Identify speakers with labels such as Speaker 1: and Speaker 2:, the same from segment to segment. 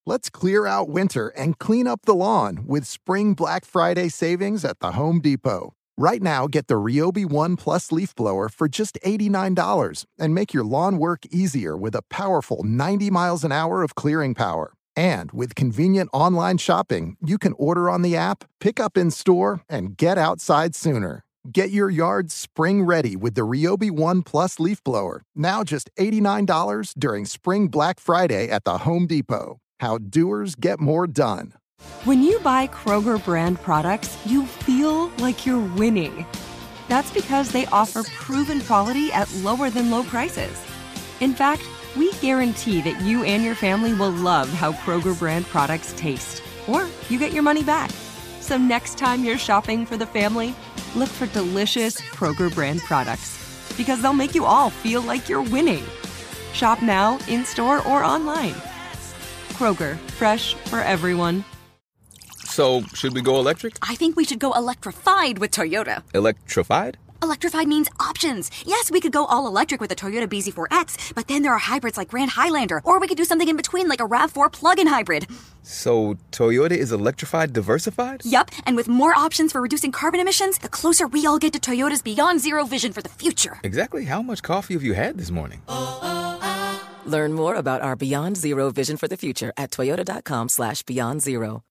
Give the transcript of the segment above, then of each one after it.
Speaker 1: Let's clear out winter and clean up the lawn with Spring Black Friday savings at the Home Depot. Right now, get the Ryobi One Plus leaf blower for just $89 and make your lawn work easier with a powerful 90 miles an hour of clearing power. And with convenient online shopping, you can order on the app, pick up in store, and get outside sooner. Get your yard spring ready with the Ryobi One Plus leaf blower, now just $89 during Spring Black Friday at the Home Depot. How doers get more done.
Speaker 2: When you buy Kroger brand products, you feel like you're winning. That's because they offer proven quality at lower than low prices. In fact, we guarantee that you and your family will love how Kroger brand products taste, or you get your money back. So next time you're shopping for the family, look for delicious Kroger brand products, because they'll make you all feel like you're winning. Shop now, in-store, or online. Kroger, fresh for everyone.
Speaker 3: So, should we go electric?
Speaker 4: I think we should go electrified with Toyota.
Speaker 3: Electrified?
Speaker 4: Electrified means options. Yes, we could go all electric with the Toyota BZ4X, but then there are hybrids like Grand Highlander, or we could do something in between like a RAV4 plug-in hybrid.
Speaker 3: So, Toyota is electrified diversified?
Speaker 4: Yup, and with more options for reducing carbon emissions, the closer we all get to Toyota's Beyond Zero vision for the future.
Speaker 3: Exactly how much coffee have you had this morning?
Speaker 5: Learn more about our Beyond Zero vision for the future at toyota.com/Beyond Zero.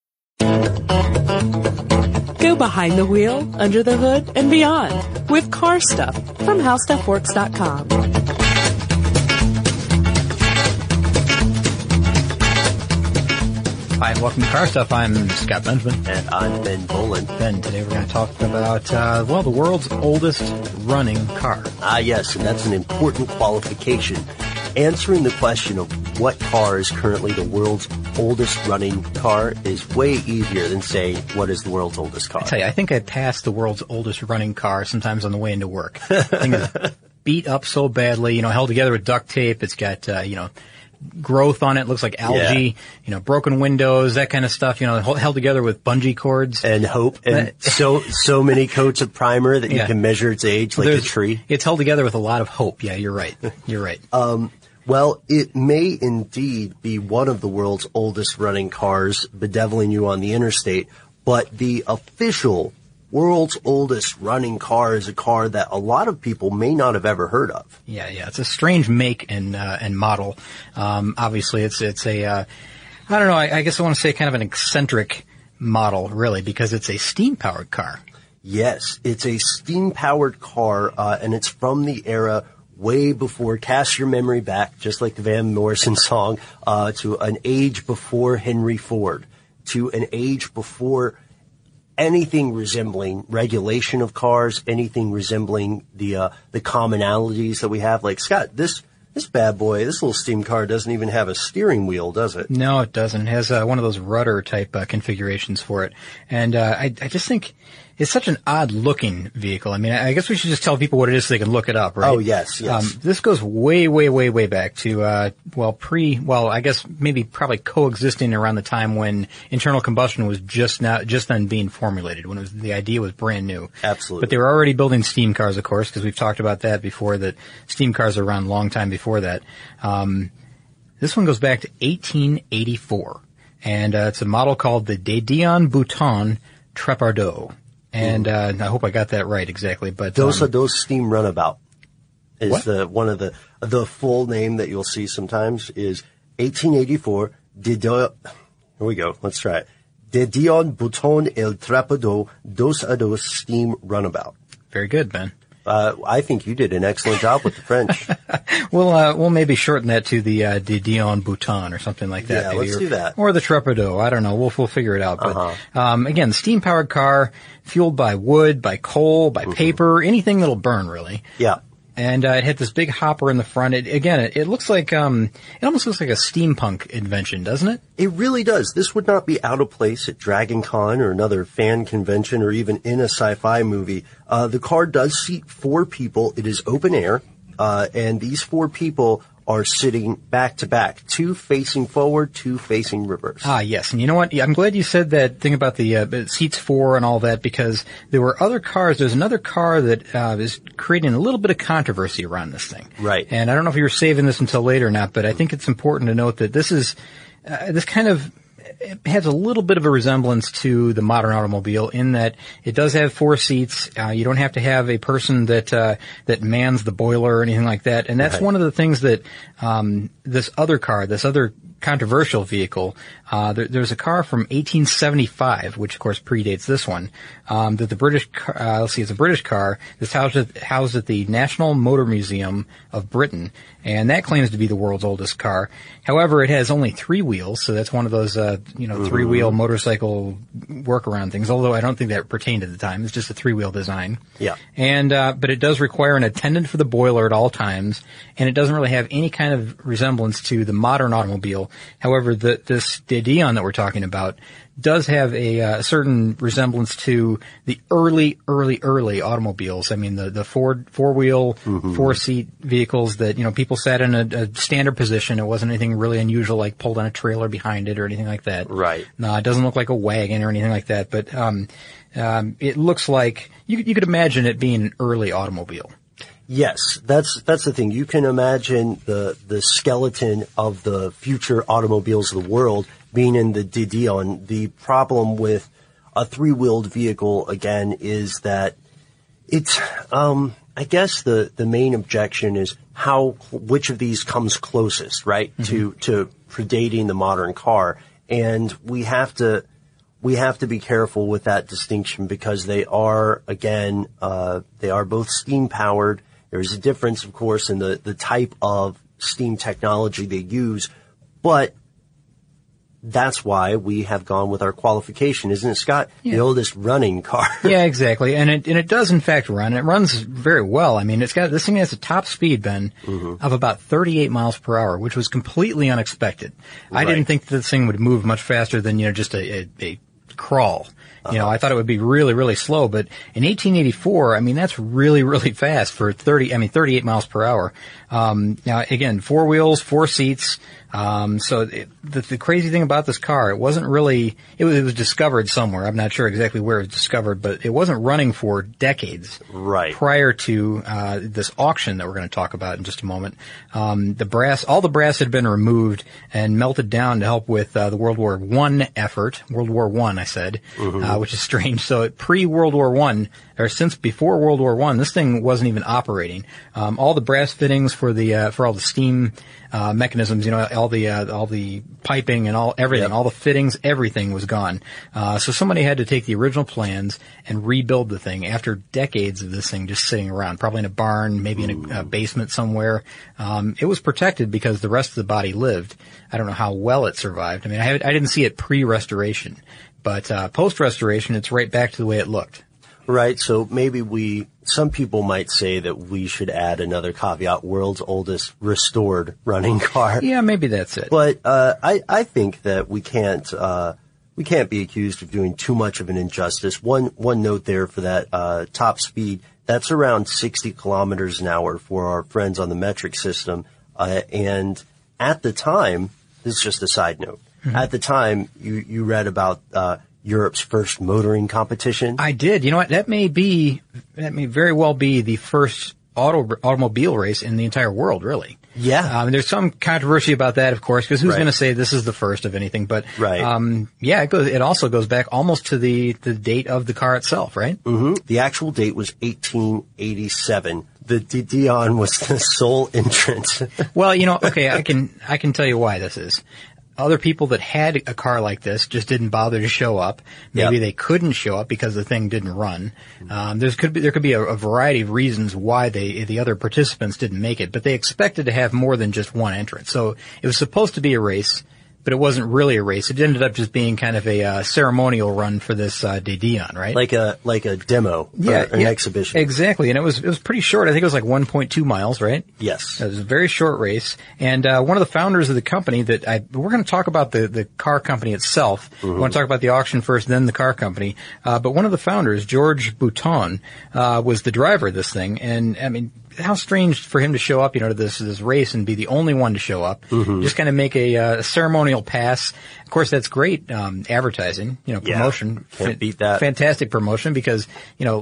Speaker 6: Go behind the wheel, under the hood, and beyond with Car Stuff from HowStuffWorks.com.
Speaker 7: Hi, and welcome to Car Stuff. I'm Scott Benjamin.
Speaker 8: And I'm Ben Boland.
Speaker 7: Ben, today we're going to talk about, the world's oldest running car.
Speaker 8: Yes, and that's an important qualification. Answering the question of what car is currently the world's oldest running car is way easier than saying what is the world's oldest car.
Speaker 7: I tell you, I think I passed the world's oldest running car sometimes on the way into work. The thing is beat up so badly, held together with duct tape. It's got, growth on it. Looks like algae, broken windows, that kind of stuff, held together with bungee cords.
Speaker 8: And hope. And so many coats of primer that you can measure its age like a tree.
Speaker 7: It's held together with a lot of hope. Yeah, you're right. You're right.
Speaker 8: Well, it may indeed be one of the world's oldest running cars bedeviling you on the interstate, but the official world's oldest running car is a car that a lot of people may not have ever heard of.
Speaker 7: Yeah. It's a strange make and model. Obviously it's a, I don't know, I guess I want to say kind of an eccentric model, really, because it's a steam-powered car.
Speaker 8: Yes, it's a steam-powered car, and it's from the era way before, cast your memory back, just like the Van Morrison song, to an age before Henry Ford, to an age before anything resembling regulation of cars, anything resembling the commonalities that we have. Like, Scott, this bad boy, this little steam car doesn't even have a steering wheel, does it?
Speaker 7: No, it doesn't. It has one of those rudder type configurations for it. And I just think it's such an odd-looking vehicle. I mean, I guess we should just tell people what it is so they can look it up, right?
Speaker 8: Oh, yes.
Speaker 7: This goes way, way, way, way back to, I guess maybe probably coexisting around the time when internal combustion was just then being formulated, when the idea was brand new.
Speaker 8: Absolutely.
Speaker 7: But they were already building steam cars, of course, because we've talked about that before, that steam cars are around a long time before that. This one goes back to 1884, and it's a model called the De Dion Bouton Trapardot. And I hope I got that right exactly. But
Speaker 8: Dos Steam Runabout is one of the full name that you'll see sometimes is 1884 here we go. Let's try it. De Dion Bouton El Trapado Dos a Dos Steam Runabout.
Speaker 7: Very good, Ben.
Speaker 8: I think you did an excellent job with the French.
Speaker 7: We'll maybe shorten that to the De Dion Bouton or something like that.
Speaker 8: Yeah,
Speaker 7: maybe,
Speaker 8: let's do that.
Speaker 7: Or the Trapado. I don't know. We'll figure it out. But again, steam-powered car, fueled by wood, by coal, by paper, anything that'll burn, really.
Speaker 8: Yeah.
Speaker 7: And it had this big hopper in the front. It looks like it almost looks like a steampunk invention, doesn't it?
Speaker 8: It really does. This would not be out of place at Dragon Con or another fan convention or even in a sci-fi movie. The car does seat 4 people. It is open air, and these 4 people are sitting back to back, 2 facing forward, 2 facing reverse.
Speaker 7: Ah, yes. And you know what? I'm glad you said that thing about the seats 4 and all that, because there were other cars. There's another car that is creating a little bit of controversy around this thing.
Speaker 8: Right.
Speaker 7: And I don't know if you were saving this until later or not, but I think it's important to note that this is this kind of it has a little bit of a resemblance to the modern automobile in that it does have 4 seats. You don't have to have a person that mans the boiler or anything like that. And that's one of the things that this other controversial vehicle, there's a car from 1875, which of course predates this one, that the British, it's a British car that's housed at the National Motor Museum of Britain, and that claims to be the world's oldest car. However, it has only 3 wheels, so that's one of those, 3-wheel motorcycle workaround things, although I don't think that pertained at the time. It's just a 3-wheel design.
Speaker 8: Yeah.
Speaker 7: And, but it does require an attendant for the boiler at all times, and it doesn't really have any kind of resemblance to the modern automobile. However, this De Dion that we're talking about does have a certain resemblance to the early automobiles. I mean, the four-wheel, 4-seat vehicles that, people sat in a standard position. It wasn't anything really unusual, like pulled on a trailer behind it or anything like that. Right. No, it doesn't look like a wagon or anything like that, but it looks like you could imagine it being an early automobile.
Speaker 8: Yes, that's the thing. You can imagine the skeleton of the future automobiles of the world being in the De Dion. The problem with a 3-wheeled vehicle, again, is that it's, I guess the main objection is which of these comes closest, right, to predating the modern car. And we have to be careful with that distinction because they are, again, they are both steam powered. There's a difference, of course, in the type of steam technology they use, but that's why we have gone with our qualification, isn't it, Scott? Yeah. The oldest running car.
Speaker 7: Yeah, exactly. And it does in fact run. It runs very well. I mean, this thing has a top speed, Ben, of about 38 miles per hour, which was completely unexpected. Right. I didn't think this thing would move much faster than, just a crawl. I thought it would be really, really slow, but in 1884, I mean, that's really, really fast for 38 miles per hour. Now again, 4 wheels, 4 seats. So the crazy thing about this car, it wasn't really, it was discovered somewhere. I'm not sure exactly where it was discovered, but it wasn't running for decades.
Speaker 8: Right.
Speaker 7: Prior to, this auction that we're going to talk about in just a moment. All the brass had been removed and melted down to help with, the World War I effort. World War I, I said, which is strange. So pre-World War I, or since before World War I, this thing wasn't even operating. All the brass fittings for all the steam, mechanisms, all the piping and everything, all the fittings, everything was gone. So somebody had to take the original plans and rebuild the thing after decades of this thing just sitting around, probably in a barn, maybe in a basement somewhere. It was protected because the rest of the body lived. I don't know how well it survived. I mean, I didn't see it pre-restoration, but, post-restoration, it's right back to the way it looked.
Speaker 8: Right. So maybe some people might say that we should add another caveat, world's oldest restored running car.
Speaker 7: Yeah, maybe that's it.
Speaker 8: But, I think that we can't be accused of doing too much of an injustice. One note there for that, top speed, that's around 60 kilometers an hour for our friends on the metric system. And at the time, this is just a side note. At the time, you read about, Europe's first motoring competition.
Speaker 7: I did. You know what? That may very well be the first automobile race in the entire world, really.
Speaker 8: Yeah.
Speaker 7: There's some controversy about that, of course, because who's going to say this is the first of anything? But, it also goes back almost to the date of the car itself, right?
Speaker 8: Mm-hmm. The actual date was 1887. The De Dion was the sole entrant.
Speaker 7: Well, okay, I can tell you why this is. Other people that had a car like this just didn't bother to show up. Maybe they couldn't show up because the thing didn't run. There could be a variety of reasons why the other participants didn't make it, but they expected to have more than just one entrant. So it was supposed to be a race, but it wasn't really a race. It ended up just being kind of a ceremonial run for this De Dion, right?
Speaker 8: Like a demo, or an exhibition.
Speaker 7: Exactly, and it was pretty short. I think it was like 1.2 miles, right?
Speaker 8: Yes.
Speaker 7: It was a very short race, and one of the founders of the company we're going to talk about the car company itself. We want to talk about the auction first, then the car company. But one of the founders, George Bouton, was the driver of this thing, and I mean, how strange for him to show up, to this race and be the only one to show up. Just kind of make a ceremonial pass. Of course, that's great advertising, promotion.
Speaker 8: Can't beat that.
Speaker 7: Fantastic promotion because,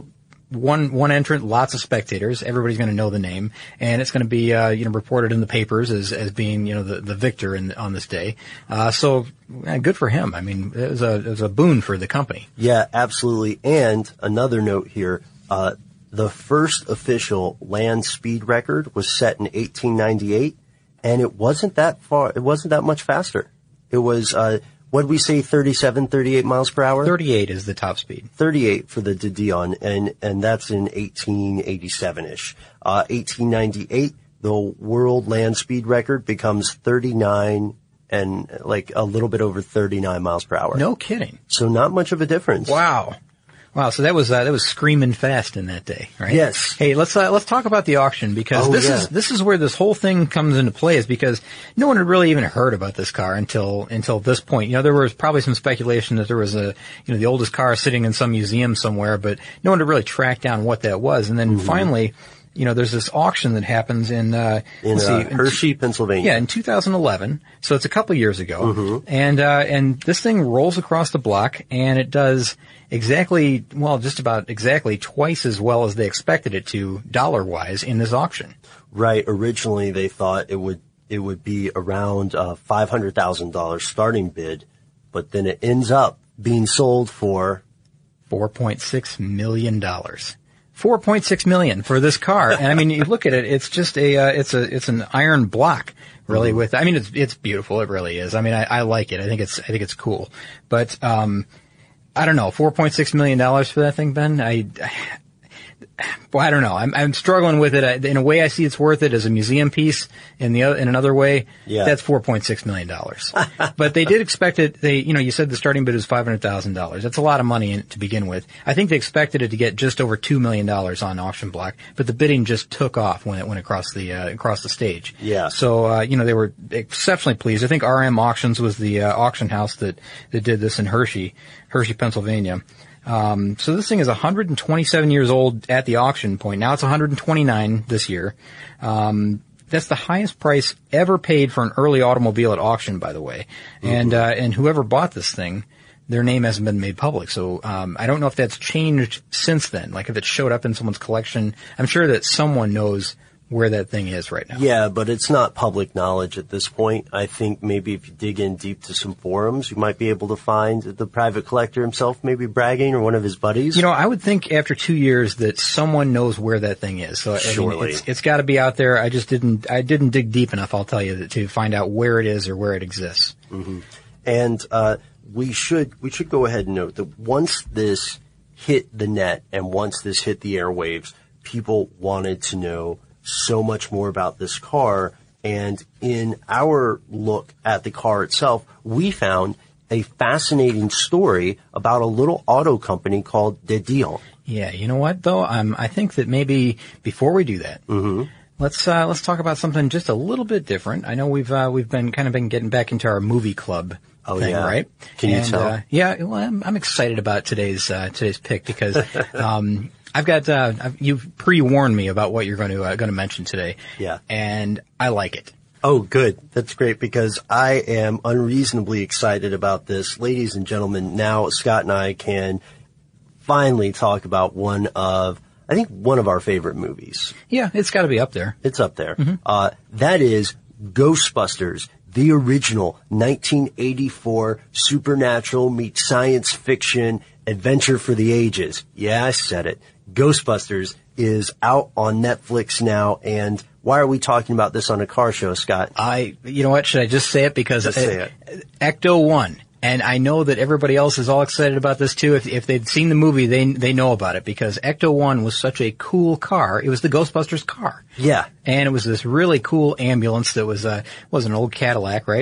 Speaker 7: one entrant, lots of spectators. Everybody's going to know the name, and it's going to be reported in the papers as being the victor on this day. So good for him. I mean, it was a boon for the company.
Speaker 8: Yeah, absolutely. And another note here, the first official land speed record was set in 1898, and it wasn't that much faster. It was, what did we say, 37, 38 miles per hour?
Speaker 7: 38 is the top speed.
Speaker 8: 38 for the De Dion, and that's in 1887-ish. 1898, the world land speed record becomes 39 and like a little bit over 39 miles per hour.
Speaker 7: No kidding.
Speaker 8: So not much of a difference.
Speaker 7: Wow. So that was screaming fast in that day, right?
Speaker 8: Yes.
Speaker 7: Hey, let's talk about the auction, because this is where this whole thing comes into play, is because no one had really even heard about this car until this point. There was probably some speculation that there was the oldest car sitting in some museum somewhere, but no one had really tracked down what that was. And then finally, there's this auction that happens in
Speaker 8: Hershey, Pennsylvania.
Speaker 7: Yeah, in 2011. So it's a couple years ago. And this thing rolls across the block, and it does just about exactly twice as well as they expected it to, dollar-wise, in this auction.
Speaker 8: Right. Originally, they thought it would be around $500,000 starting bid, but then it ends up being sold for
Speaker 7: $4.6 million. $4.6 million for this car. And I mean, you look at it, it's just it's an iron block, really, it's beautiful. It really is. I mean, I like it. I think it's cool. But, I don't know, $4.6 million for that thing, Ben? I don't know. I'm struggling with it. In a way, I see it's worth it as a museum piece. In another way, that's $4.6 million. But they did expect it. You said the starting bid was $500,000. That's a lot of money to begin with. I think they expected it to get just over $2 million on auction block, but the bidding just took off when it went across the stage.
Speaker 8: Yeah.
Speaker 7: So, they were exceptionally pleased. I think RM Auctions was the auction house that did this in Hershey, Pennsylvania. So this thing is 127 years old at the auction point. Now it's 129 this year. That's the highest price ever paid for an early automobile at auction, by the way. And whoever bought this thing, their name hasn't been made public. So, I don't know if that's changed since then. Like if it showed up in someone's collection, I'm sure that someone knows where that thing is right now.
Speaker 8: Yeah, but it's not public knowledge at this point. I think maybe if you dig in deep to some forums, you might be able to find the private collector himself maybe bragging, or one of his buddies.
Speaker 7: I would think after 2 years that someone knows where that thing is. So
Speaker 8: surely.
Speaker 7: It's got to be out there. I didn't dig deep enough, I'll tell you, to find out where it is or where it exists.
Speaker 8: Mm-hmm. And we should go ahead and note that once this hit the net and once this hit the airwaves, people wanted to know so much more about this car. And in our look at the car itself, we found a fascinating story about a little auto company called De Dion.
Speaker 7: Yeah, you know what though? I think that maybe before we do that, let's talk about something just a little bit different. I know we've been getting back into our movie club thing, right?
Speaker 8: Can you tell?
Speaker 7: Yeah, well, I'm excited about today's pick because I've got you've pre-warned me about what you're going to mention today.
Speaker 8: Yeah.
Speaker 7: And I like it.
Speaker 8: Oh, good. That's great because I am unreasonably excited about this. Ladies and gentlemen, now Scott and I can finally talk about one of our favorite movies.
Speaker 7: Yeah, it's got to be up there.
Speaker 8: It's up there. That is Ghostbusters, the original 1984 supernatural meets science fiction adventure for the ages. Yeah, I said it. Ghostbusters is out on Netflix now, and why are we talking about this on a car show, Scott?
Speaker 7: You know what? Should I just say it? Because
Speaker 8: just say it.
Speaker 7: Ecto-1. And I know that everybody else is all excited about this too. If they'd seen the movie, they know about it because Ecto-1 was such a cool car. It was the Ghostbusters car.
Speaker 8: Yeah.
Speaker 7: And it was this really cool ambulance that was an old Cadillac, right?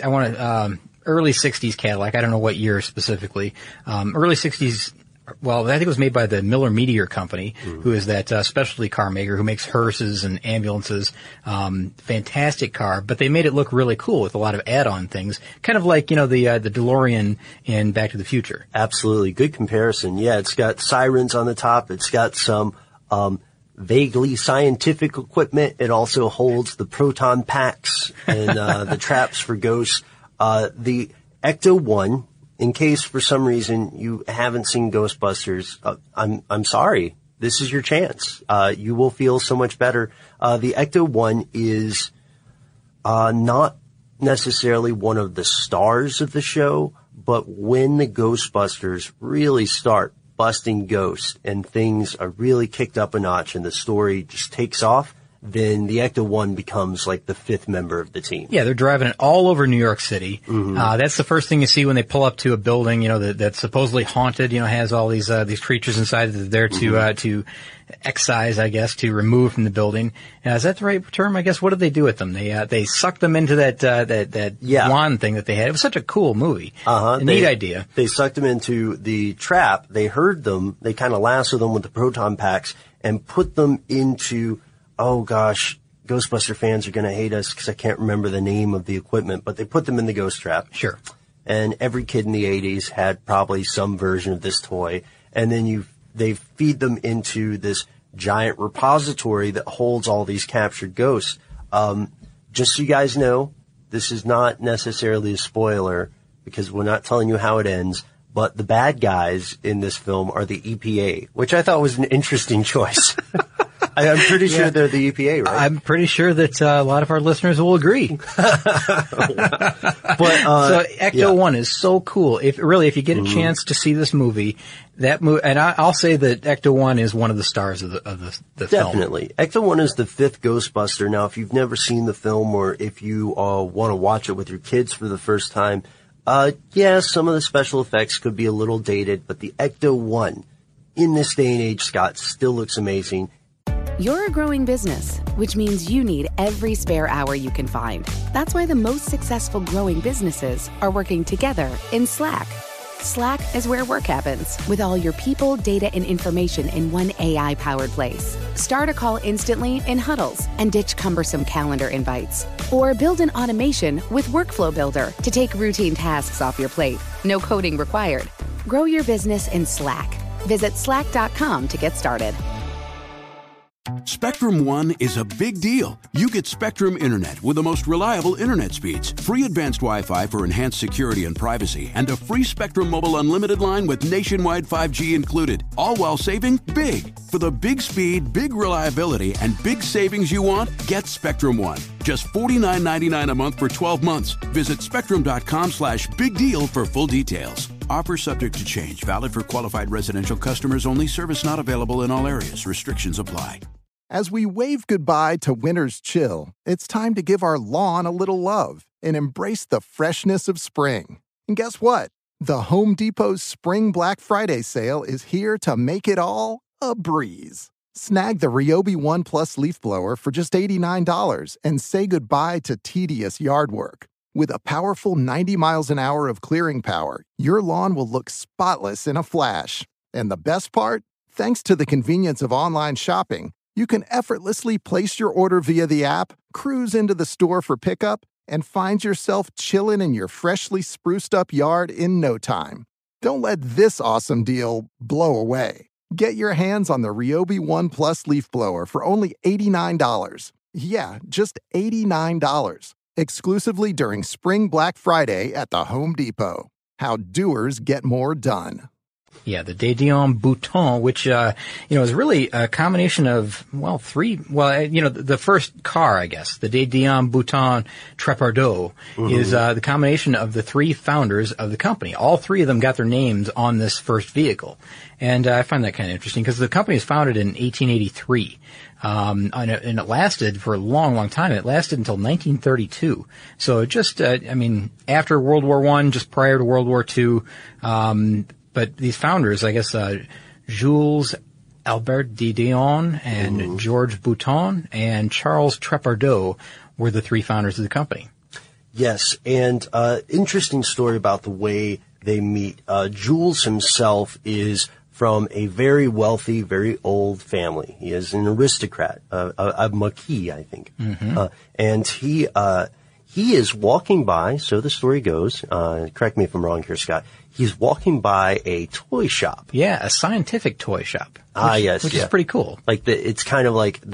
Speaker 7: Early 60s Cadillac. I don't know what year specifically. Early 60s. Well, I think it was made by the Miller Meteor Company, who is that specialty car maker who makes hearses and ambulances. Fantastic car, but they made it look really cool with a lot of add-on things, kind of like the DeLorean in Back to the Future.
Speaker 8: Absolutely, good comparison. Yeah, it's got sirens on the top. It's got some vaguely scientific equipment. It also holds the proton packs and the traps for ghosts. The Ecto-1. In case for some reason you haven't seen Ghostbusters, I'm sorry. this is your chance. You will feel so much better. The Ecto-1 is not necessarily one of the stars of the show, but when the Ghostbusters really start busting ghosts and things are really kicked up a notch and the story just takes off, then the Ecto-1 becomes like the fifth member of the team.
Speaker 7: Yeah, they're driving it all over New York City. That's the first thing you see when they pull up to a building, that's supposedly haunted, has all these creatures inside that they're there to excise, I guess, to remove from the building. Is that the right term? I guess. What did they do with them? They sucked them into that wand thing that they had. It was such a cool movie. A neat idea.
Speaker 8: They sucked them into the trap. They herd them. They kind of lasso them with the proton packs and put them into, oh gosh, Ghostbuster fans are going to hate us because I can't remember the name of the equipment, but they put them in the ghost trap.
Speaker 7: Sure.
Speaker 8: And every kid in the 80s had probably some version of this toy. And then they feed them into this giant repository that holds all these captured ghosts. Just so you guys know, this is not necessarily a spoiler because we're not telling you how it ends, but the bad guys in this film are the EPA, which I thought was an interesting choice. I'm pretty sure they're the EPA, right?
Speaker 7: I'm pretty sure that a lot of our listeners will agree. So Ecto-1 is so cool. If you get a chance to see this movie, and I'll say that Ecto-1 is one of the stars of the film.
Speaker 8: Definitely. Ecto-1 is the fifth Ghostbuster. Now, if you've never seen the film or if you want to watch it with your kids for the first time, some of the special effects could be a little dated, but the Ecto-1 in this day and age, Scott, still looks amazing.
Speaker 9: You're a growing business, which means you need every spare hour you can find. That's why the most successful growing businesses are working together in Slack. Slack is where work happens, with all your people, data, and information in one AI-powered place. Start a call instantly in huddles and ditch cumbersome calendar invites. Or build an automation with Workflow Builder to take routine tasks off your plate. No coding required. Grow your business in Slack. Visit slack.com to get started.
Speaker 10: Spectrum One is a big deal. You get Spectrum Internet with the most reliable internet speeds, free advanced Wi-Fi for enhanced security and privacy, and a free Spectrum Mobile Unlimited line with nationwide 5G included, all while saving big. For the big speed, big reliability, and big savings you want, get Spectrum One. Just $49.99 a month for 12 months. Visit spectrum.com/big deal for full details. Offer subject to change. Valid for qualified residential customers only. Service not available in all areas. Restrictions apply.
Speaker 1: As we wave goodbye to winter's chill, it's time to give our lawn a little love and embrace the freshness of spring. And guess what? The Home Depot's Spring Black Friday sale is here to make it all a breeze. Snag the Ryobi One Plus leaf blower for just $89 and say goodbye to tedious yard work. With a powerful 90 miles an hour of clearing power, your lawn will look spotless in a flash. And the best part? Thanks to the convenience of online shopping, you can effortlessly place your order via the app, cruise into the store for pickup, and find yourself chilling in your freshly spruced up yard in no time. Don't let this awesome deal blow away. Get your hands on the Ryobi One Plus leaf blower for only $89. Yeah, just $89. Exclusively during Spring Black Friday at the Home Depot. How doers get more done.
Speaker 7: Yeah, the Dédian Bouton, which, is really a combination of, the first car, I guess, the Dédian Bouton Trapardot is, the combination of the three founders of the company. All three of them got their names on this first vehicle. And I find that kind of interesting because the company was founded in 1883. And it lasted for a long, long time. It lasted until 1932. So just, after World War I, just prior to World War II, but these founders, I guess, Jules Albert Dédian and George Bouton and Charles Trapardot were the three founders of the company.
Speaker 8: Yes, and interesting story about the way they meet. Jules himself is from a very wealthy, very old family. He is an aristocrat, a Marquis, I think. And he is walking by, so the story goes, correct me if I'm wrong here, Scott, he's walking by a toy shop.
Speaker 7: Yeah, a scientific toy shop.
Speaker 8: Which
Speaker 7: is pretty cool.
Speaker 8: Like it's kind of like the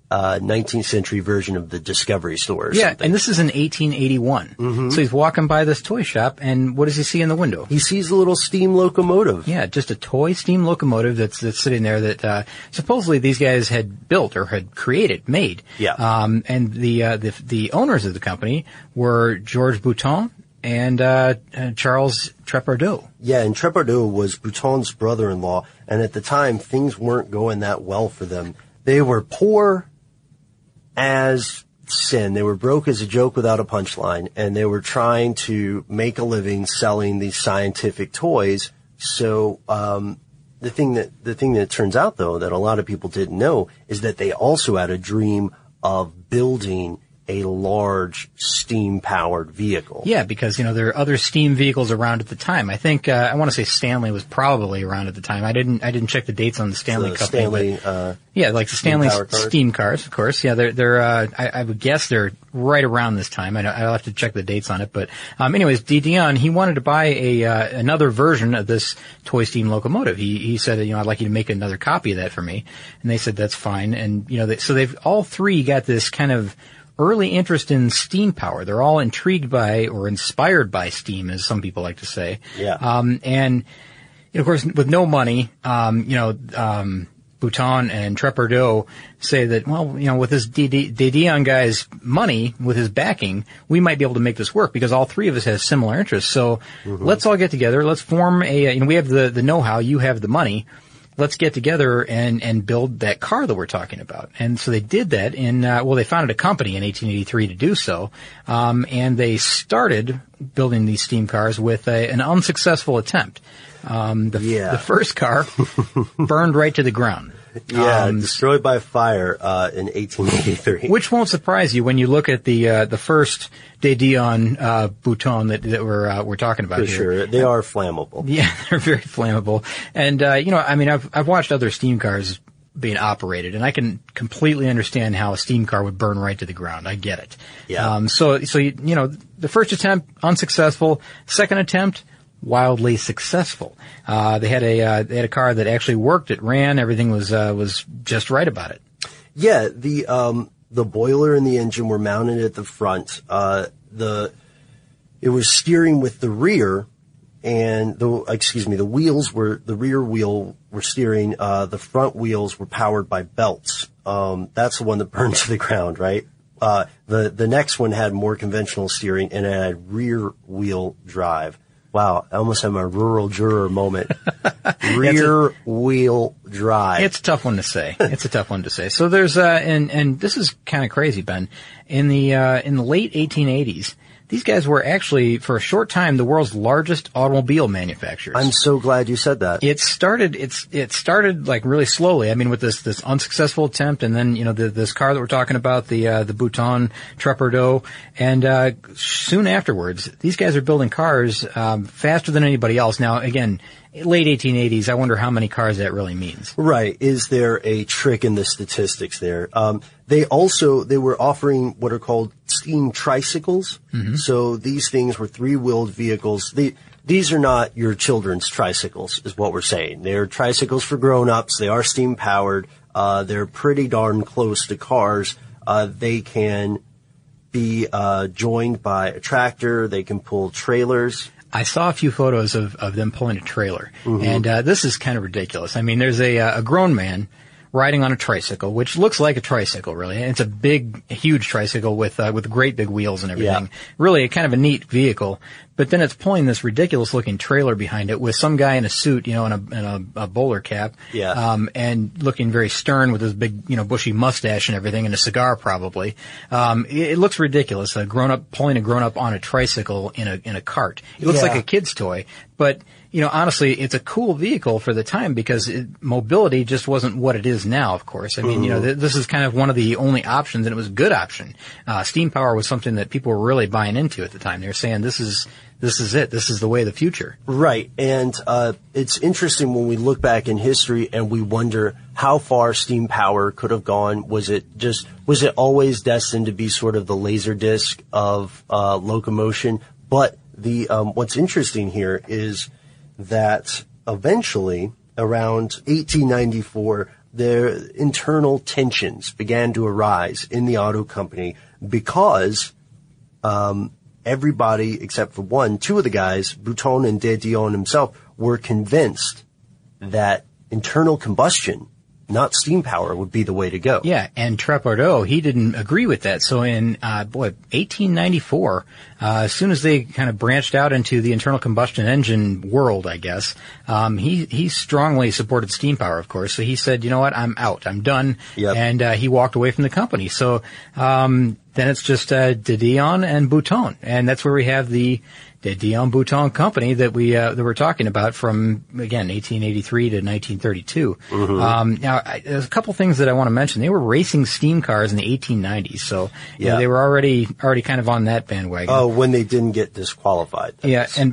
Speaker 8: 19th century version of the Discovery store or
Speaker 7: Yeah,
Speaker 8: something.
Speaker 7: and this is in 1881.
Speaker 8: Mm-hmm.
Speaker 7: So he's walking by this toy shop, and what does he see in the window?
Speaker 8: He sees a little steam locomotive.
Speaker 7: Yeah, just a toy steam locomotive that's sitting there that supposedly these guys had built or had made.
Speaker 8: Yeah.
Speaker 7: And the owners of the company were George Bouton and Charles Trepardoux.
Speaker 8: Yeah, and Trepardoux was Bouton's brother-in-law, and at the time, things weren't going that well for them. They were poor as sin. They were broke as a joke without a punchline, and they were trying to make a living selling these scientific toys. So the thing that turns out, though, that a lot of people didn't know is that they also had a dream of building a large steam-powered vehicle.
Speaker 7: Yeah, because, there are other steam vehicles around at the time. I think, I want to say Stanley was probably around at the time. I didn't check the dates on the Stanley company. Yeah, like the Stanley steam cars, of course. Yeah, they're, I would guess they're right around this time. I'll have to check the dates on it. But, anyways, De Dion, he wanted to buy another version of this toy steam locomotive. He said, I'd like you to make another copy of that for me. And they said, that's fine. And, so they've all three got this kind of early interest in steam power. They're all intrigued by or inspired by steam, as some people like to say.
Speaker 8: Yeah.
Speaker 7: And of course, with no money, Bouton and Trepardoux say that, well, with this De Dion guy's money, with his backing, we might be able to make this work because all three of us have similar interests. So let's all get together. Let's form we have the know-how, you have the money. Let's get together and build that car that we're talking about. And so they did that they founded a company in 1883 to do so. And they started building these steam cars with an unsuccessful attempt. The first car burned right to the ground.
Speaker 8: Yeah, destroyed by fire in 1883.
Speaker 7: Which won't surprise you when you look at the first De Dion Bouton that we're talking about
Speaker 8: For
Speaker 7: here.
Speaker 8: sure, they are flammable.
Speaker 7: Yeah, they're very flammable. And I've watched other steam cars being operated, and I can completely understand how a steam car would burn right to the ground. I get it.
Speaker 8: Yeah.
Speaker 7: So the first attempt unsuccessful, second attempt wildly successful. They had a car that actually worked. It ran. Everything was just right about it.
Speaker 8: Yeah, the boiler and the engine were mounted at the front. It was steering with the rear, and the rear wheel were steering. The front wheels were powered by belts. That's the one that burned to the ground, right? The next one had more conventional steering and it had rear wheel drive. Wow, I almost had my rural juror moment. Rear wheel drive.
Speaker 7: It's a tough one to say. So there's and this is kind of crazy, Ben. In the late 1880s, these guys were actually, for a short time, the world's largest automobile manufacturers.
Speaker 8: I'm so glad you said that.
Speaker 7: It started like really slowly. I mean, with this unsuccessful attempt, and then this car that we're talking about, the Bouton Trepardoux, and soon afterwards, these guys are building cars faster than anybody else. Now, again, late 1880s, I wonder how many cars that really means.
Speaker 8: Right. Is there a trick in the statistics there? They were offering what are called steam tricycles. Mm-hmm. So these things were three-wheeled vehicles. These are not your children's tricycles, is what we're saying. They're tricycles for grown-ups. They are steam-powered. They're pretty darn close to cars. They can be joined by a tractor. They can pull trailers.
Speaker 7: I saw a few photos of them pulling a trailer, mm-hmm. and this is kind of ridiculous. I mean, there's a grown man riding on a tricycle, which looks like a tricycle, really. And it's a big, huge tricycle with great big wheels and everything. Yeah. Really, kind of a neat vehicle. But then it's pulling this ridiculous-looking trailer behind it with some guy in a suit, and a bowler cap.
Speaker 8: Yeah.
Speaker 7: And looking very stern with his big, bushy mustache and everything, and a cigar probably. It looks ridiculous. A grown-up pulling a grown-up on a tricycle in a cart. It looks like a kid's toy, but. Honestly, it's a cool vehicle for the time because mobility just wasn't what it is now, of course. I mean, this is kind of one of the only options, and it was a good option. Steam power was something that people were really buying into at the time. They were saying, this is it. This is the way of the future.
Speaker 8: Right. And it's interesting when we look back in history and we wonder how far steam power could have gone. Was it always destined to be sort of the laser disc of locomotion? But what's interesting here is that eventually, around 1894, their internal tensions began to arise in the auto company because everybody except for two of the guys, Bouton and De Dion himself, were convinced that internal combustion, not steam power, would be the way to go.
Speaker 7: Yeah, and Trépardoux, he didn't agree with that. So in 1894, as soon as they kind of branched out into the internal combustion engine world, I guess, he strongly supported steam power, of course. So he said, you know what, I'm out, I'm done, and he walked away from the company. So then it's just De Dion and Bouton, and that's where we have the Dion Bouton company that we're talking about from, again, 1883 to 1932. Mm-hmm. Now, there's a couple things that I want to mention. They were racing steam cars in the 1890s, so you know, they were already kind of on that bandwagon.
Speaker 8: Oh, when they didn't get disqualified.
Speaker 7: Yeah, and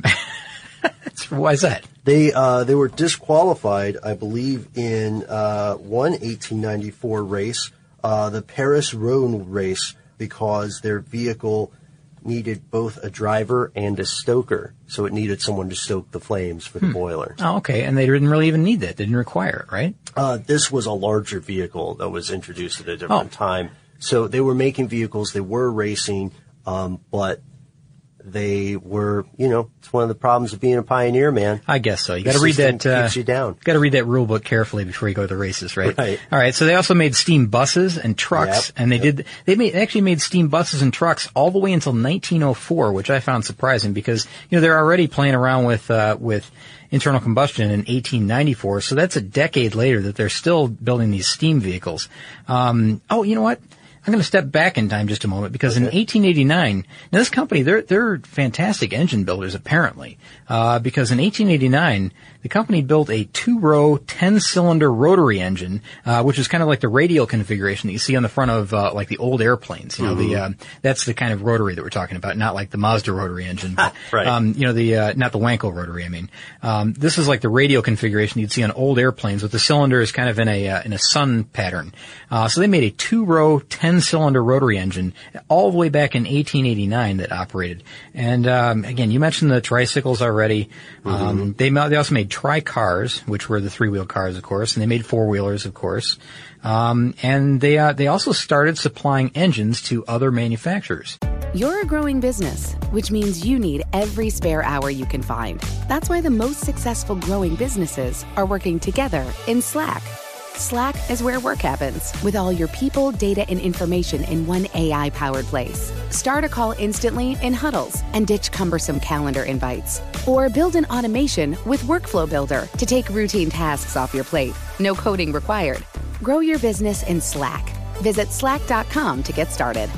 Speaker 7: why is that?
Speaker 8: They were disqualified, I believe, in one 1894 race, the Paris-Rhône race, because their vehicle needed both a driver and a stoker, so it needed someone to stoke the flames for the boiler.
Speaker 7: Oh, okay, and they didn't really even need that. They didn't require it, right?
Speaker 8: This was a larger vehicle that was introduced at a different time. So they were making vehicles, they were racing, but they were, you know, it's one of the problems of being a pioneer, man.
Speaker 7: I guess so. You got to read that.
Speaker 8: Keeps you down.
Speaker 7: Got to read that rule book carefully before you go to the races, right?
Speaker 8: Right.
Speaker 7: All right. So they also made steam buses and trucks, and they actually made steam buses and trucks all the way until 1904, which I found surprising because you know they're already playing around with internal combustion in 1894. So that's a decade later that they're still building these steam vehicles. You know what? I'm going to step back in time just a moment because in 1889, now this company, they're fantastic engine builders apparently, because in 1889, the company built a 2-row, 10-cylinder rotary engine, which is kind of like the radial configuration that you see on the front of, like the old airplanes. You know, that's the kind of rotary that we're talking about, not like the Mazda rotary engine, but, you know, not the Wankel rotary, I mean. This is like the radial configuration you'd see on old airplanes with the cylinders kind of in a sun pattern. So they made a 2-row, 10-cylinder rotary engine all the way back in 1889 that operated. And, again, you mentioned the tricycles already. They also made tri-cars, which were the 3-wheel cars, of course, and they made 4-wheelers, of course. And they also started supplying engines to other manufacturers.
Speaker 9: You're a growing business, which means you need every spare hour you can find. That's why the most successful growing businesses are working together in Slack. Slack is where work happens, with all your people, data, and information in one AI-powered place. Start a call instantly in huddles and ditch cumbersome calendar invites. Or build an automation with Workflow Builder to take routine tasks off your plate. No coding required. Grow your business in Slack. Visit slack.com to get started.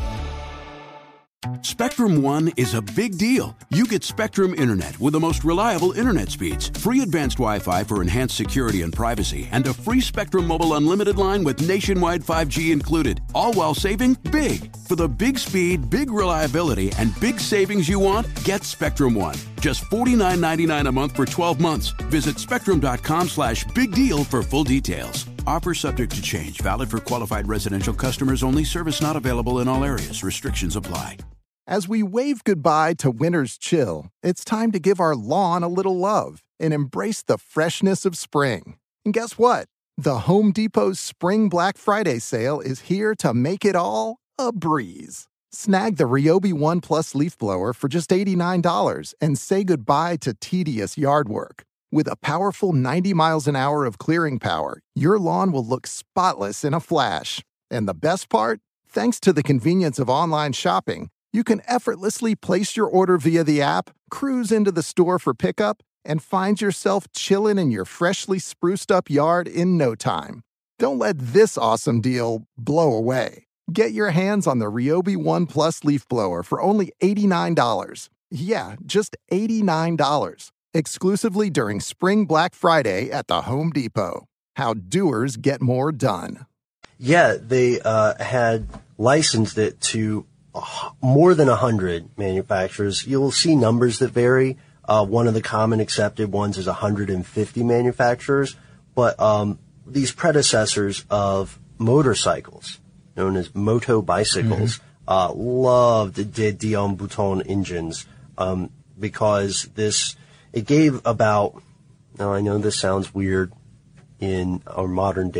Speaker 10: Spectrum One is a big deal. You get Spectrum Internet with the most reliable internet speeds, free advanced Wi-Fi for enhanced security and privacy, and a free Spectrum Mobile Unlimited line with nationwide 5G included, all while saving big. For the big speed, big reliability, and big savings you want, get Spectrum One. Just $49.99 a month for 12 months. Visit spectrum.com/big deal for full details. Offer subject to change. Valid for qualified residential customers only. Service not available in all areas. Restrictions apply.
Speaker 1: As we wave goodbye to winter's chill, it's time to give our lawn a little love and embrace the freshness of spring. And guess what? The Home Depot's Spring Black Friday sale is here to make it all a breeze. Snag the Ryobi One Plus leaf blower for just $89 and say goodbye to tedious yard work. With a powerful 90 miles an hour of clearing power, your lawn will look spotless in a flash. And the best part? Thanks to the convenience of online shopping, you can effortlessly place your order via the app, cruise into the store for pickup, and find yourself chilling in your freshly spruced up yard in no time. Don't let this awesome deal blow away. Get your hands on the Ryobi One Plus leaf blower for only $89. Yeah, just $89. Exclusively during Spring Black Friday at the Home Depot. How doers get more done.
Speaker 8: Yeah, they had licensed it to more than 100 manufacturers. You'll see numbers that vary. One of the common accepted ones is 150 manufacturers. But these predecessors of motorcycles, known as moto bicycles, loved De Dion Bouton engines because it gave about, now I know this sounds weird in our modern day,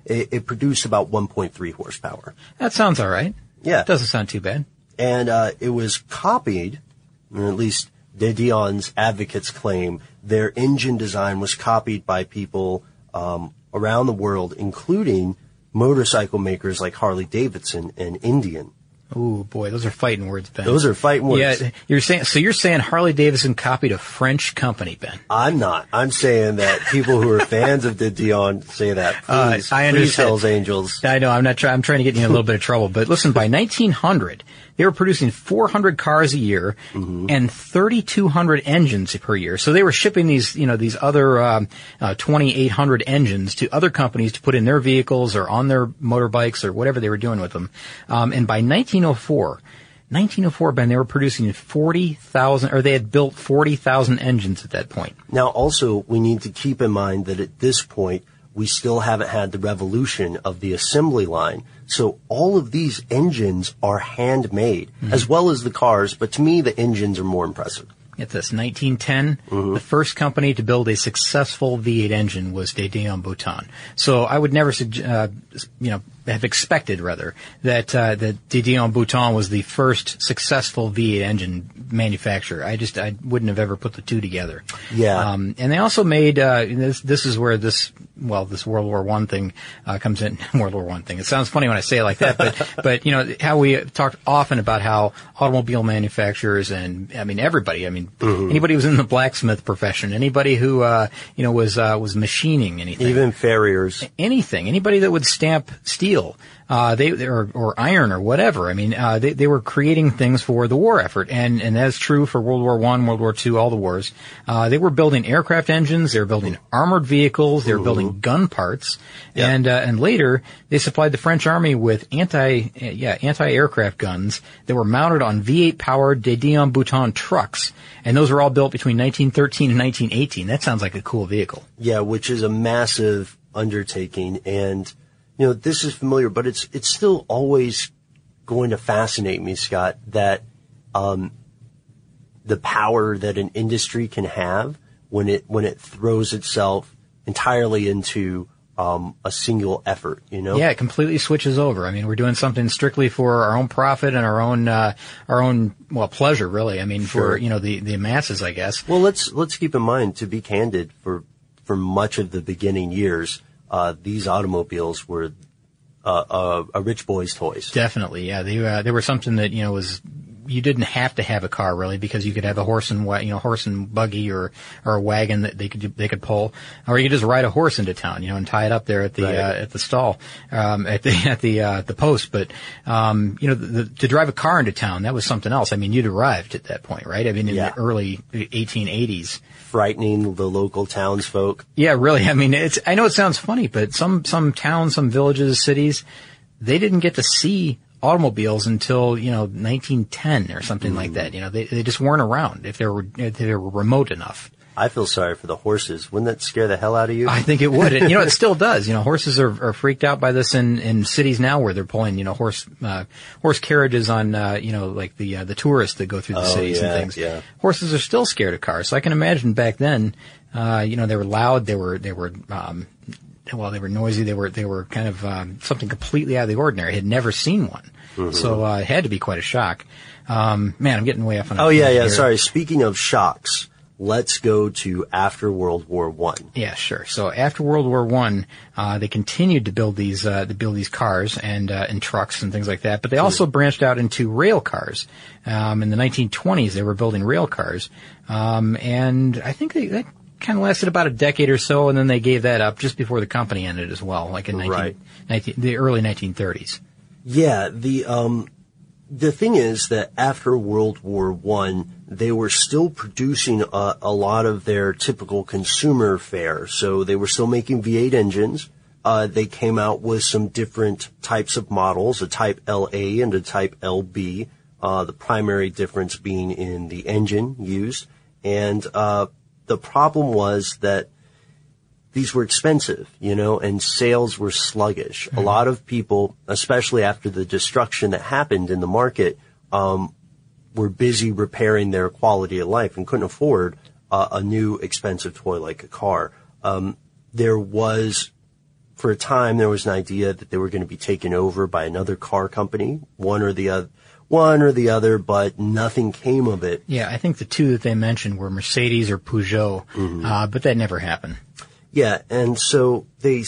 Speaker 8: it produced about 1.3 horsepower.
Speaker 7: That sounds all right.
Speaker 8: Yeah.
Speaker 7: It doesn't sound too bad.
Speaker 8: And it was copied, or at least De Dion's advocates claim, their engine design was copied by people around the world, including motorcycle makers like Harley Davidson and Indian.
Speaker 7: Ooh, boy, those are fighting words, Ben.
Speaker 8: Those are fighting words.
Speaker 7: Yeah, you're saying Harley Davidson copied a French company, Ben.
Speaker 8: I'm not. I'm saying that people who are fans of De Dion say that. Please,
Speaker 7: I understand.
Speaker 8: Please, Hells Angels.
Speaker 7: I know. I'm trying to get you in a little bit of trouble. But listen, by 1900, they were producing 400 cars a year and 3,200 engines per year. So they were shipping these other 2,800 engines to other companies to put in their vehicles or on their motorbikes or whatever they were doing with them. And by 1904, Ben, they were producing 40,000, or they had built 40,000 engines at that point.
Speaker 8: Now, also, we need to keep in mind that at this point, we still haven't had the revolution of the assembly line. So all of these engines are handmade, as well as the cars, but to me, the engines are more impressive.
Speaker 7: Get this, 1910, the first company to build a successful V8 engine was De Dion Bouton. So I would never, have expected that De Dion Bouton was the first successful V8 engine manufacturer. I wouldn't have ever put the two together.
Speaker 8: Yeah.
Speaker 7: And they also made, this is where this World War I thing, comes in. World War I thing. It sounds funny when I say it like that, but how we talked often about how automobile manufacturers and, everybody, anybody who was in the blacksmith profession, anybody who, was machining anything.
Speaker 8: Even farriers.
Speaker 7: Anything. Anybody that would stamp steel. Or iron or whatever. They were creating things for the war effort, and that's true for World War I, World War II, all the wars. They were building aircraft engines, they were building armored vehicles, they were building gun parts, and later they supplied the French army with anti-aircraft guns that were mounted on V8 powered De Dion Bouton trucks, and those were all built between 1913 and 1918. That sounds like a cool vehicle.
Speaker 8: Yeah, which is a massive undertaking, and this is familiar, but it's still always going to fascinate me, Scott, that the power that an industry can have when it throws itself entirely into a single effort,
Speaker 7: Yeah, it completely switches over. We're doing something strictly for our own profit and our own pleasure, really.
Speaker 8: Sure.
Speaker 7: For the masses, I guess.
Speaker 8: Well, let's keep in mind, to be candid, for much of the beginning years, these automobiles were a rich boy's toys.
Speaker 7: Definitely, yeah. They were something that was, you didn't have to have a car really, because you could have a horse and buggy or a wagon that they could pull, or you could just ride a horse into town, and tie it up there at the at the stall, at the post. But to drive a car into town, that was something else. You'd arrived at that point, right? In the early 1880s.
Speaker 8: Frightening the local townsfolk.
Speaker 7: Yeah, really. I know it sounds funny, but some towns, some villages, cities, they didn't get to see automobiles until 1910 or something like that. They just weren't around if they were remote enough.
Speaker 8: I feel sorry for the horses. Wouldn't that scare the hell out of you?
Speaker 7: I think it would. It still does. Horses are freaked out by this in cities now, where they're pulling horse carriages on like the tourists that go through the cities and things.
Speaker 8: Yeah.
Speaker 7: Horses are still scared of cars. So I can imagine back then, they were loud. They were noisy. They were kind of something completely out of the ordinary. I had never seen one. So it had to be quite a shock. Man, I'm getting way off on.
Speaker 8: Sorry. Speaking of shocks, let's go to after World War I.
Speaker 7: Yeah, sure. So after World War I, they continued to build these cars and trucks and things like that. But they also branched out into rail cars. In the 1920s, they were building rail cars. And I think that kind of lasted about a decade or so, and then they gave that up just before the company ended as well, like in the early 1930s.
Speaker 8: Yeah, the thing is that after World War I, they were still producing a lot of their typical consumer fare. So they were still making V8 engines. They came out with some different types of models, a Type LA and a Type LB, the primary difference being in the engine used. And the problem was that these were expensive, and sales were sluggish. A lot of people, especially after the destruction that happened in the market, were busy repairing their quality of life and couldn't afford a new expensive toy like a car. There was for a time, there was an idea that they were going to be taken over by another car company, one or the other, but nothing came of it.
Speaker 7: Yeah, I think the two that they mentioned were Mercedes or Peugeot, but that never happened.
Speaker 8: Yeah, and so they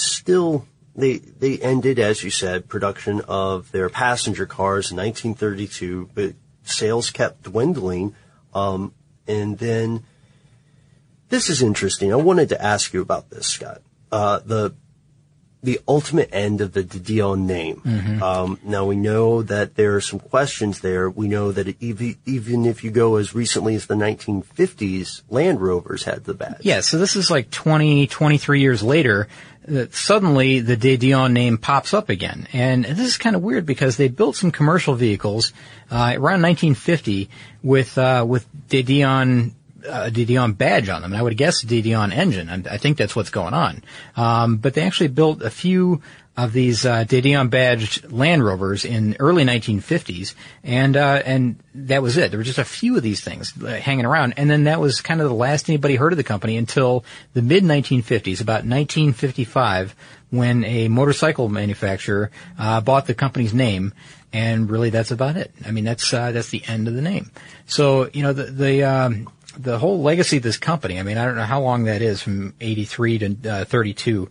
Speaker 8: ended, as you said, production of their passenger cars in 1932, but sales kept dwindling. And then, this is interesting. I wanted to ask you about this, Scott. The ultimate end of the De Dion name. Now we know that there are some questions there. We know that even if you go as recently as the 1950s, Land Rovers had the badge.
Speaker 7: Yeah, so this is like 23 years later, suddenly the De Dion name pops up again. And this is kind of weird because they built some commercial vehicles, around 1950 with De Dion badge on them. And I would guess De Dion engine. I think that's what's going on. But they actually built a few of these De Dion badged Land Rovers in early 1950s, and that was it. There were just a few of these things hanging around, and then that was kind of the last anybody heard of the company until the mid 1950s, about 1955, when a motorcycle manufacturer bought the company's name. And really, that's about it. I mean, that's the end of the name. So, you know, the whole legacy of this company, I mean, I don't know how long that is, from 83 to 32.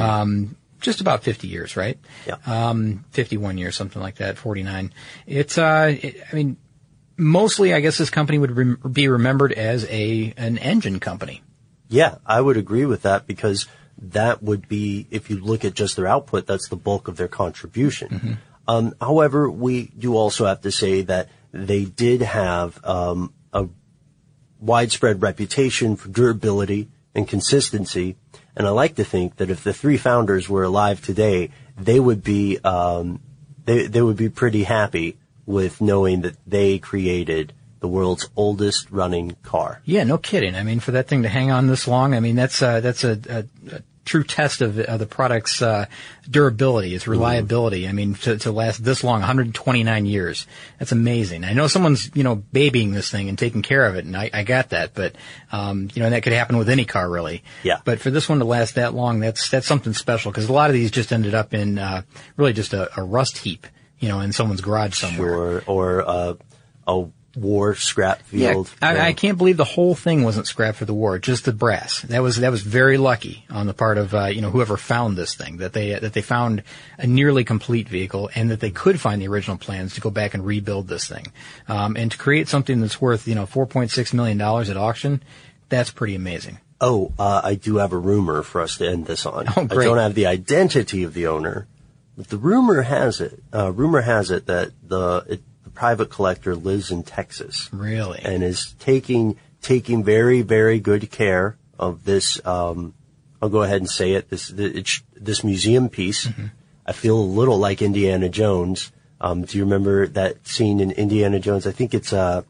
Speaker 7: Just about 50 years, right?
Speaker 8: Yeah.
Speaker 7: 51 years, something like that, 49. It's, I mean, mostly I guess this company would be remembered as an engine company.
Speaker 8: Yeah, I would agree with that, because that would be, if you look at just their output, that's the bulk of their contribution. However, we do also have to say that they did have a widespread reputation for durability and consistency. And I like to think that if the three founders were alive today, they would be they would be pretty happy with knowing that they created the world's oldest running car.
Speaker 7: Yeah, no kidding. I mean, for that thing to hang on this long, I mean, that's a true test of the product's durability, its reliability. I mean, to last this long, 129 years. That's amazing. I know someone's, babying this thing and taking care of it, and I got that, but, and that could happen with any car, really.
Speaker 8: Yeah.
Speaker 7: But for this one to last that long, that's something special, because a lot of these just ended up in, really just a rust heap, in someone's garage somewhere.
Speaker 8: Sure, or a war scrap field.
Speaker 7: Yeah, I can't believe the whole thing wasn't scrapped for the war, just the brass. That was very lucky on the part of whoever found this thing, that they found a nearly complete vehicle, and that they could find the original plans to go back and rebuild this thing, and to create something that's worth $4.6 million at auction. That's pretty amazing.
Speaker 8: I do have a rumor for us to end this on.
Speaker 7: Oh, great.
Speaker 8: I don't have the identity of the owner, but the rumor has it that the private collector lives in Texas.
Speaker 7: Really?
Speaker 8: And is taking very, very good care of this, I'll go ahead and say it, this museum piece. I feel a little like Indiana Jones. Do you remember that scene in Indiana Jones? I think it's, the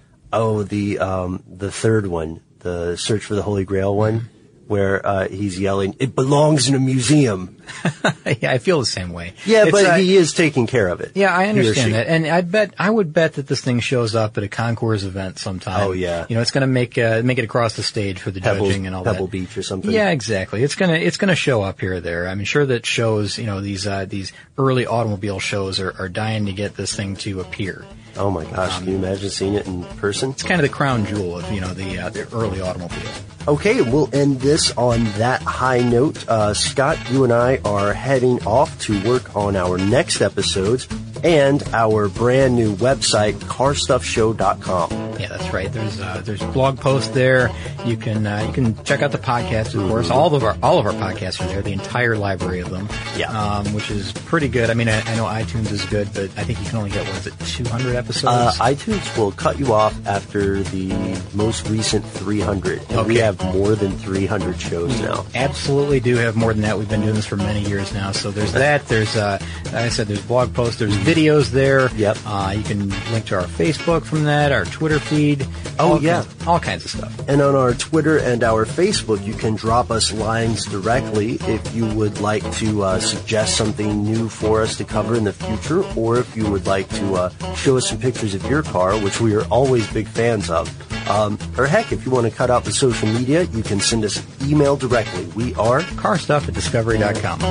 Speaker 8: third one, the Search for the Holy Grail one, where, he's yelling, "It belongs in a museum."
Speaker 7: Yeah, I feel the same way.
Speaker 8: Yeah, but he is taking care of it.
Speaker 7: Yeah, I understand that. And I would bet that this thing shows up at a concours event sometime.
Speaker 8: Oh, yeah.
Speaker 7: It's gonna make it across the stage for the judging and all that.
Speaker 8: Pebble Beach or something.
Speaker 7: Yeah, exactly. It's gonna show up here or there. I'm sure that shows, these early automobile shows are dying to get this thing to appear.
Speaker 8: Oh my gosh, can you imagine seeing it in person?
Speaker 7: It's kind of the crown jewel of, the early automobile.
Speaker 8: Okay, we'll end this on that high note. Scott, you and I are heading off to work on our next episodes and our brand new website, carstuffshow.com.
Speaker 7: Yeah, that's right. There's blog posts there. You can check out the podcast, of course. All of our podcasts are there, the entire library of them.
Speaker 8: Yeah.
Speaker 7: Which is pretty good. I mean, I know iTunes is good, but I think you can only get, 200 episodes?
Speaker 8: iTunes will cut you off after the most recent 300. And we have more than 300 shows now.
Speaker 7: Absolutely do have more than that. We've been doing this for many years now. So there's that. There's, like I said, there's blog posts. There's videos there.
Speaker 8: Yep.
Speaker 7: You can link to our Facebook from that, our Twitter feed. All kinds of stuff.
Speaker 8: And on our Twitter and our Facebook, you can drop us lines directly if you would like to suggest something new for us to cover in the future, or if you would like to show us some pictures of your car, which we are always big fans of. Or heck, if you want to cut out the social media, you can send us an email directly. We are
Speaker 7: carstuff@discovery.com.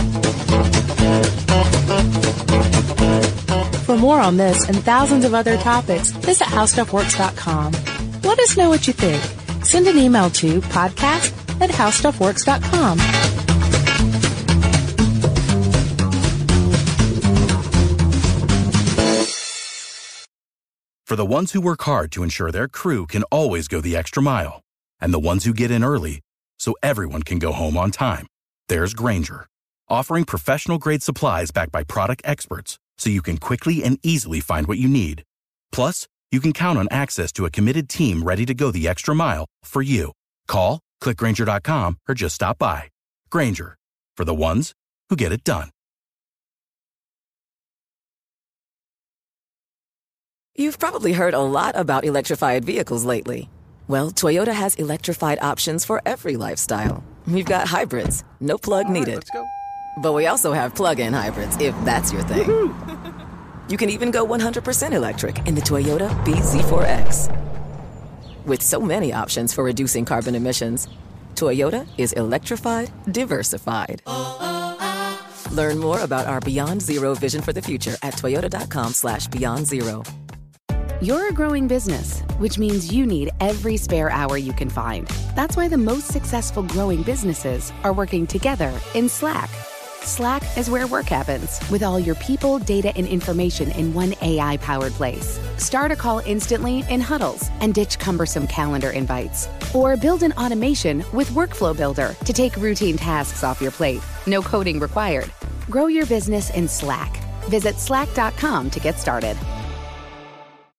Speaker 6: For more on this and thousands of other topics, visit howstuffworks.com. Let us know what you think. Send an email to podcast@howstuffworks.com.
Speaker 11: For the ones who work hard to ensure their crew can always go the extra mile, and the ones who get in early so everyone can go home on time, there's Grainger, offering professional-grade supplies backed by product experts so you can quickly and easily find what you need. Plus, you can count on access to a committed team ready to go the extra mile for you. Call, click Grainger.com, or just stop by. Grainger, for the ones who get it done.
Speaker 5: You've probably heard a lot about electrified vehicles lately. Well, Toyota has electrified options for every lifestyle. We've got hybrids, no plug needed.
Speaker 3: Let's go.
Speaker 5: But we also have plug-in hybrids, if that's your thing. You can even go 100% electric in the Toyota bZ4X. With so many options for reducing carbon emissions, Toyota is electrified, diversified. Learn more about our Beyond Zero vision for the future at toyota.com/beyondzero.
Speaker 9: You're a growing business, which means you need every spare hour you can find. That's why the most successful growing businesses are working together in Slack. Slack is where work happens, with all your people, data, and information in one AI-powered place. Start a call instantly in huddles and ditch cumbersome calendar invites. Or build an automation with Workflow Builder to take routine tasks off your plate. No coding required. Grow your business in Slack. Visit slack.com to get started.